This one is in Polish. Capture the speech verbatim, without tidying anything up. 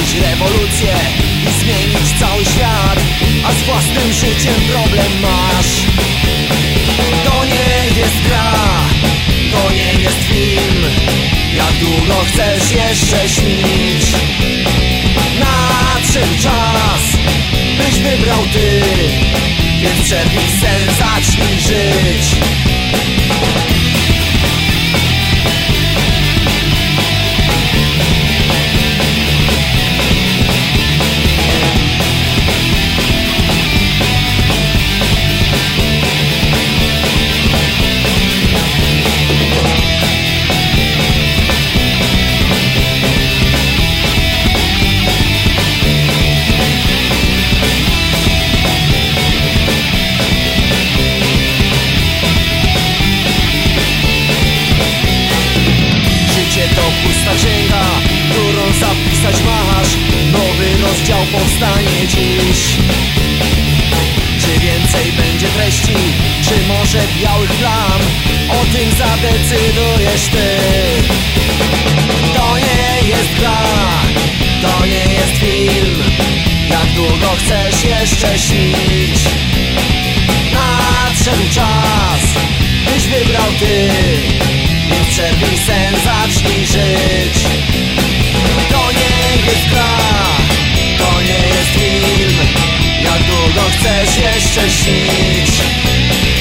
Zrobić rewolucję i zmienić cały świat, a z własnym życiem problem masz. To nie jest gra, to nie jest film. Jak długo chcesz jeszcze śnić? Nadszedł czas, byś wybrał ty, więc przerwij sen, zacznij żyć. Księga, którą zapisać masz. Nowy rozdział powstanie dziś. Czy więcej będzie treści, czy może białych plam? O tym zadecydujesz ty. To nie jest gra, to nie jest film. Jak długo chcesz jeszcze śnić? Nadszedł czas, byś wybrał ty, więc przerwij sen, zacznij żyć. To nie jest gra, to nie jest film. Jak długo chcesz jeszcze śnić?